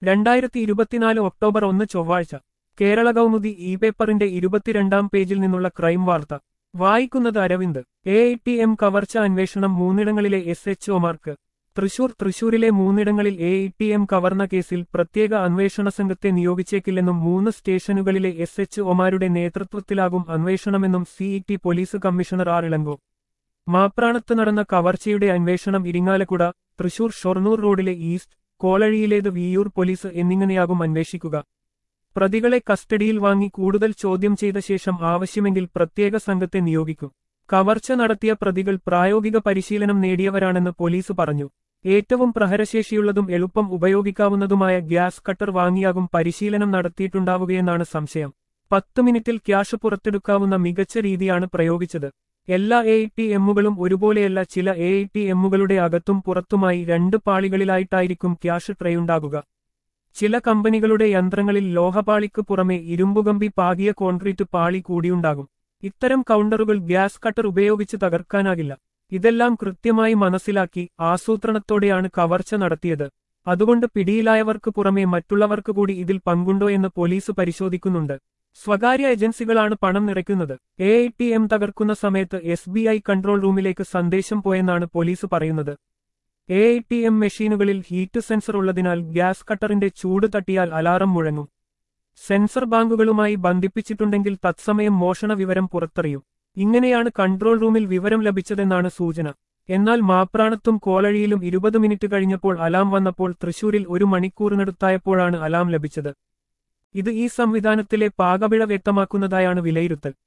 2024 October 1 ചൊവ്വാഴ്ച Kerala Kaumudi E പേപ്പറിന്റെ 22-ാം പേജിൽ നിന്നുള്ള ക്രൈം വാർത്ത വായിക്കുന്നത് അരവിന്ദ്. AITM കവർച്ച അന്വേഷണം മൂന്നിടങ്ങളിലെ SHOമാർക്ക്. തൃശൂരിലെ മൂന്നിടങ്ങളിൽ AITM കവർന്ന കേസിൽ പ്രത്യേക അന്വേഷണ സംഘത്തെ നിയോഗിച്ചേക്കില്ലെന്നും 3 സ്റ്റേഷനുകളിലെ SHOമാരുടെ നേതൃത്വത്തിലാകും അന്വേഷണമെന്നും CET police commissioner R Ilango. മാപ്രാണത്ത് നടന്ന കവർച്ചയുടെ അന്വേഷണം ഇരിങ്ങാലക്കുട, തൃശൂർ ഷൊർണൂർ റോഡിലെ ഈസ്റ്റ്, കോളഴിയിലേത് വിയ്യൂർ പോലീസ് എന്നിങ്ങനെയാകും അന്വേഷിക്കുക. പ്രതികളെ കസ്റ്റഡിയിൽ വാങ്ങി കൂടുതൽ ചോദ്യം ചെയ്ത ശേഷം ആവശ്യമെങ്കിൽ പ്രത്യേക സംഘത്തെ നിയോഗിക്കും. കവർച്ച നടത്തിയ പ്രതികൾ പ്രായോഗിക പരിശീലനം നേടിയവരാണെന്ന് പോലീസ് പറഞ്ഞു. ഏറ്റവും പ്രഹരശേഷിയുള്ളതും എളുപ്പം ഉപയോഗിക്കാവുന്നതുമായ ഗ്യാസ് കട്ടർ വാങ്ങിയാകും പരിശീലനം നടത്തിയിട്ടുണ്ടാവുകയെന്നാണ് സംശയം. 10 മിനിറ്റിൽ ക്യാഷ് പുറത്തെടുക്കാവുന്ന മികച്ച രീതിയാണ് പ്രയോഗിച്ചത്. എല്ലാ AITMകളും ഒരുപോലെയല്ല. ചില AITMകളുടെ അകത്തും പുറത്തുമായി 2 പാളികളിലായിട്ടായിരിക്കും ക്യാഷ് ട്രേയുണ്ടാകുക. ചില കമ്പനികളുടെ യന്ത്രങ്ങളിൽ ലോഹപാളിക്ക് പുറമെ ഇരുമ്പുകമ്പി പാകിയ കോൺക്രീറ്റ് പാളി കൂടിയുണ്ടാകും. ഇത്തരം കൗണ്ടറുകൾ ഗ്യാസ് കട്ടർ ഉപയോഗിച്ച് തകർക്കാനാകില്ല. ഇതെല്ലാം കൃത്യമായി മനസ്സിലാക്കി ആസൂത്രണത്തോടെയാണ് കവർച്ച നടത്തിയത്. അതുകൊണ്ട് പിടിയിലായവർക്ക് പുറമെ മറ്റുള്ളവർക്ക് കൂടി ഇതിൽ പങ്കുണ്ടോ എന്ന് പോലീസ് പരിശോധിക്കുന്നുണ്ട്. സ്വകാര്യ ഏജൻസികളാണ് പണം നിറയ്ക്കുന്നത്. AITM തകർക്കുന്ന സമയത്ത് SBI കൺട്രോൾ റൂമിലേക്ക് സന്ദേശം പോയെന്നാണ് പോലീസ് പറയുന്നത്. AITM മെഷീനുകളിൽ ഹീറ്റ് സെൻസർ ഉള്ളതിനാൽ ഗ്യാസ് കട്ടറിന്റെ ചൂട് തട്ടിയാൽ അലാറം മുഴങ്ങും. സെൻസർ ബാങ്കുകളുമായി ബന്ധിപ്പിച്ചിട്ടുണ്ടെങ്കിൽ തത്സമയം മോഷണ വിവരം പുറത്തറിയും. ഇങ്ങനെയാണ് കൺട്രോൾ റൂമിൽ വിവരം ലഭിച്ചതെന്നാണ് സൂചന. എന്നാൽ മാപ്രാണത്തും കോളഴിയിലും 20 മിനിറ്റ് കഴിഞ്ഞപ്പോൾ അലാം വന്നപ്പോൾ തൃശൂരിൽ 1 മണിക്കൂറിനടുത്തായപ്പോഴാണ് അലാം ലഭിച്ചത്. ഇത് ഈ സംവിധാനത്തിലെ പാകപിഴ വ്യക്തമാക്കുന്നതായാണ് വിലയിരുത്തൽ.